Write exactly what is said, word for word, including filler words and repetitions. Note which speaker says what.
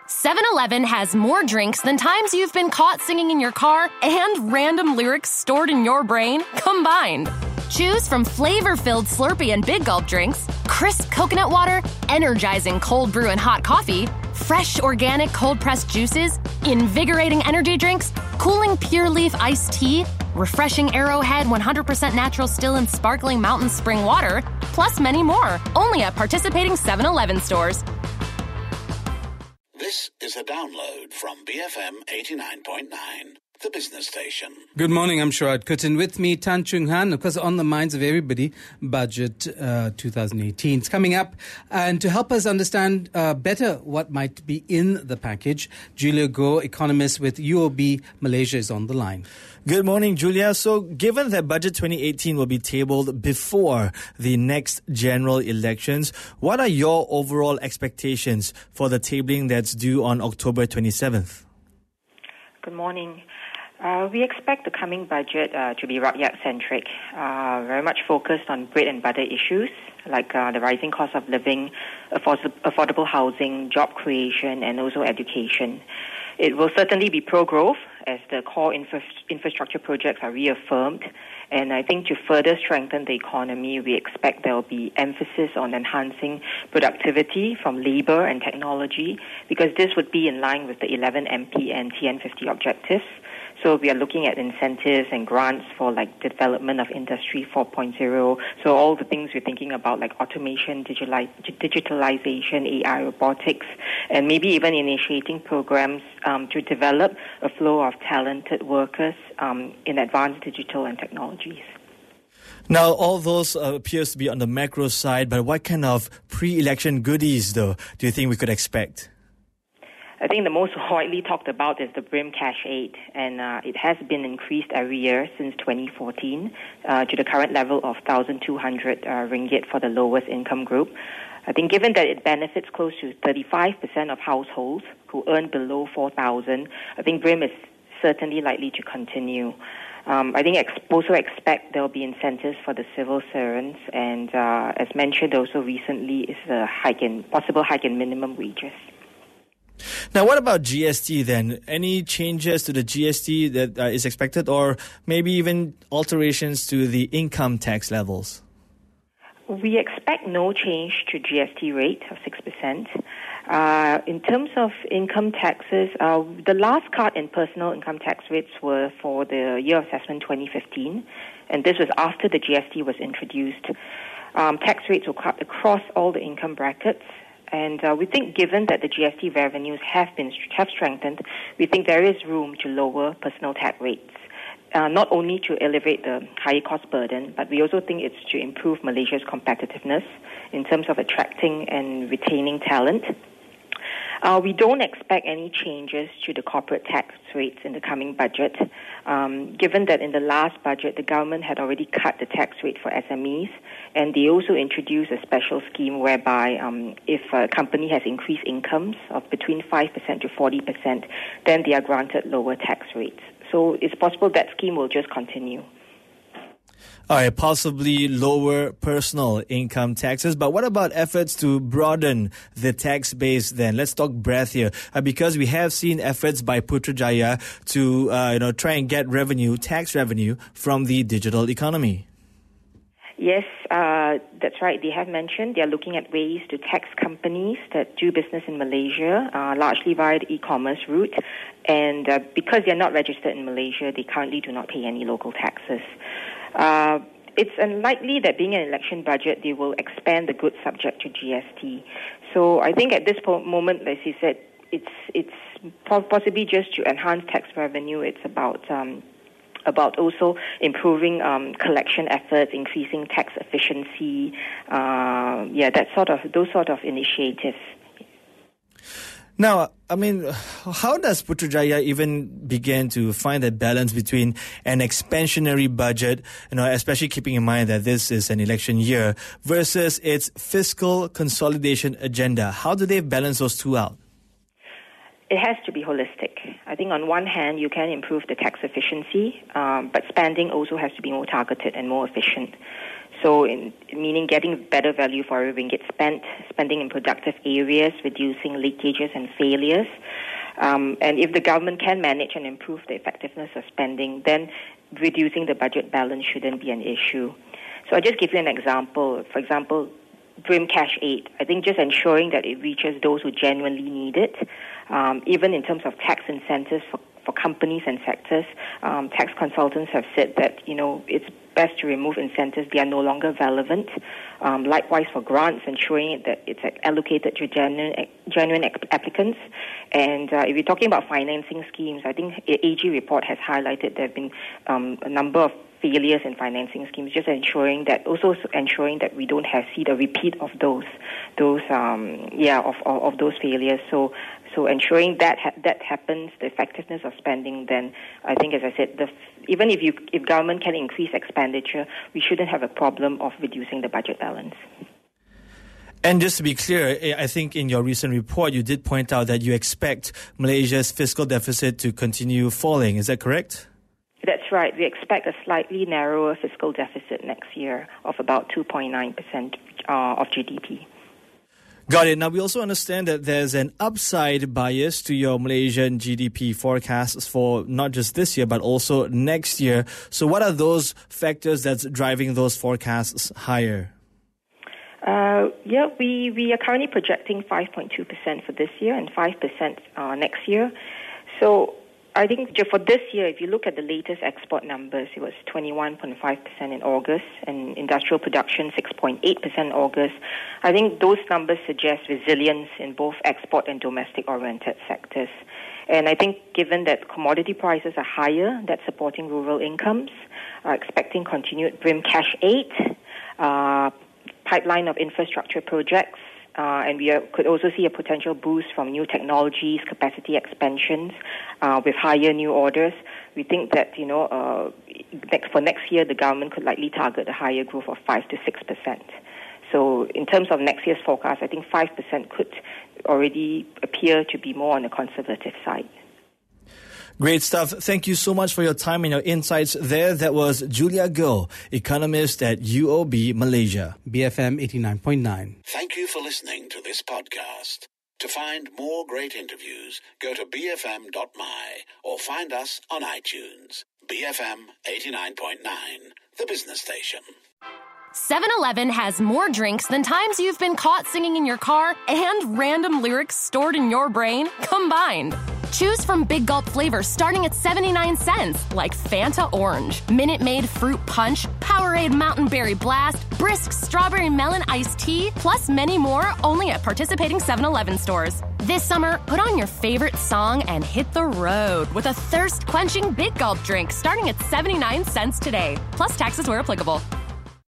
Speaker 1: seven-Eleven has more drinks than times you've been caught singing in your car and random lyrics stored in your brain combined. Choose from flavor-filled Slurpee and Big Gulp drinks, crisp coconut water, energizing cold brew and hot coffee, fresh organic cold-pressed juices, invigorating energy drinks, cooling Pure Leaf iced tea, refreshing Arrowhead one hundred percent natural still and sparkling mountain spring water, plus many more. Only at participating seven-Eleven stores.
Speaker 2: This is a download from B F M eighty-nine point nine, the business station.
Speaker 3: Good morning, I'm Sharad Kutin. With me, Tan Chung Han, of course, on the minds of everybody, Budget uh, twenty eighteen. It's coming up, and to help us understand uh, better what might be in the package, Julia Goh, economist with U O B Malaysia, is on the line.
Speaker 4: Good morning, Julia. So given that Budget twenty eighteen will be tabled before the next general elections, what are your overall expectations for the tabling that's due on October twenty-seventh?
Speaker 5: Good morning. Uh, we expect the coming budget uh, to be rakyat-centric, uh, very much focused on bread and butter issues like uh, the rising cost of living, afford- affordable housing, job creation, and also education. It will certainly be pro-growth as the core infra- infrastructure projects are reaffirmed. And I think to further strengthen the economy, we expect there will be emphasis on enhancing productivity from labor and technology, because this would be in line with the eleven M P and T N fifty objectives. So we are looking at incentives and grants for like the development of Industry four point oh. So all the things we're thinking about like automation, digitali- digitalization, A I, robotics, and maybe even initiating programs um, to develop a flow of talented workers um, in advanced digital and technologies.
Speaker 4: Now, all those uh, appears to be on the macro side, but what kind of pre-election goodies, though, do you think we could expect?
Speaker 5: I think the most widely talked about is the B R I M Cash Aid, and uh, it has been increased every year since twenty fourteen uh, to the current level of one thousand two hundred uh, ringgit for the lowest income group. I think given that it benefits close to thirty-five percent of households who earn below four thousand, I think B R I M is certainly likely to continue. Um, I think ex- also expect there will be incentives for the civil servants, and uh, as mentioned also recently is a hike in, possible hike in minimum wages.
Speaker 4: Now, what about G S T then? Any changes to the G S T that uh, is expected, or maybe even alterations to the income tax levels?
Speaker 5: We expect no change to G S T rate of six percent. Uh, in terms of income taxes, uh, the last cut in personal income tax rates were for the year of assessment twenty fifteen, and this was after the G S T was introduced. Um, tax rates were cut across all the income brackets. And uh, we think given that the G S T revenues have been have strengthened, we think there is room to lower personal tax rates, uh, not only to elevate the higher cost burden, but we also think it's to improve Malaysia's competitiveness in terms of attracting and retaining talent. Uh, we don't expect any changes to the corporate tax rates in the coming budget, um, given that in the last budget, the government had already cut the tax rate for S M Es, and they also introduced a special scheme whereby um, if a company has increased incomes of between five percent to forty percent, then they are granted lower tax rates. So it's possible that scheme will just continue.
Speaker 4: All right, possibly lower personal income taxes. But what about efforts to broaden the tax base then? Let's talk breadth here. Uh, because we have seen efforts by Putrajaya to uh, you know, try and get revenue, tax revenue from the digital economy.
Speaker 5: Yes, uh, that's right. They have mentioned they are looking at ways to tax companies that do business in Malaysia, uh, largely via the e-commerce route. And uh, because they are not registered in Malaysia, they currently do not pay any local taxes. Uh, it's unlikely that being an election budget, they will expand the goods subject to G S T. So I think at this po- moment, as you said, it's it's possibly just to enhance tax revenue. It's about um, about also improving um, collection efforts, increasing tax efficiency. Uh, yeah, that sort of those sort of initiatives.
Speaker 4: Now, I mean, how does Putrajaya even begin to find that balance between an expansionary budget, you know, especially keeping in mind that this is an election year, versus its fiscal consolidation agenda? How do they balance those two out?
Speaker 5: It has to be holistic. I think on one hand, you can improve the tax efficiency, um, but spending also has to be more targeted and more efficient. So, in, meaning getting better value for every ringgit spent, spending in productive areas, reducing leakages and failures. Um, and if the government can manage and improve the effectiveness of spending, then reducing the budget balance shouldn't be an issue. So I'll just give you an example. For example, Brim Cash Aid. I think just ensuring that it reaches those who genuinely need it, um, even in terms of tax incentives for, for companies and sectors. Um, tax consultants have said that, you know, it's best to remove incentives. They are no longer relevant. Um, likewise for grants, ensuring that it's allocated to genuine, genuine applicants. And uh, if you're talking about financing schemes, I think A G report has highlighted there have been um, a number of failures in financing schemes, just ensuring that, also ensuring that we don't have see the repeat of those, those, um, yeah, of, of, of those failures. So, so ensuring that ha- that happens, the effectiveness of spending. Then, I think, as I said, the, even if you if government can increase expenditure, we shouldn't have a problem of reducing the budget balance.
Speaker 4: And just to be clear, I think in your recent report, you did point out that you expect Malaysia's fiscal deficit to continue falling. Is that correct?
Speaker 5: That's right. We expect a slightly narrower fiscal deficit next year of about two point nine percent uh, of G D P.
Speaker 4: Got it. Now, we also understand that there's an upside bias to your Malaysian G D P forecasts for not just this year, but also next year. So what are those factors that's driving those forecasts higher?
Speaker 5: Uh, yeah, we, we are currently projecting five point two percent for this year and five percent uh, next year. So I think for this year, if you look at the latest export numbers, it was twenty-one point five percent in August, and industrial production six point eight percent in August. I think those numbers suggest resilience in both export and domestic-oriented sectors. And I think given that commodity prices are higher, that's supporting rural incomes, uh, expecting continued Brim Cash Aid, uh, pipeline of infrastructure projects, Uh, and we are, could also see a potential boost from new technologies, capacity expansions, uh, with higher new orders. We think that, you know, uh, next, for next year, the government could likely target a higher growth of five to six percent. So in terms of next year's forecast, I think five percent could already appear to be more on the conservative side.
Speaker 4: Great stuff. Thank you so much for your time and your insights there. That was Julia Goh, economist at U O B Malaysia.
Speaker 3: B F M eighty-nine point nine.
Speaker 2: Thank you for listening to this podcast. To find more great interviews, go to b f m dot m y or find us on iTunes. B F M eighty-nine point nine, the business station.
Speaker 1: seven eleven has more drinks than times you've been caught singing in your car and random lyrics stored in your brain combined. Choose from Big Gulp flavors starting at seventy-nine cents, like Fanta Orange, Minute Maid Fruit Punch, Powerade Mountain Berry Blast, Brisk Strawberry Melon Iced Tea, plus many more only at participating seven eleven stores. This summer, put on your favorite song and hit the road with a thirst-quenching Big Gulp drink starting at seventy-nine cents today, plus taxes where applicable.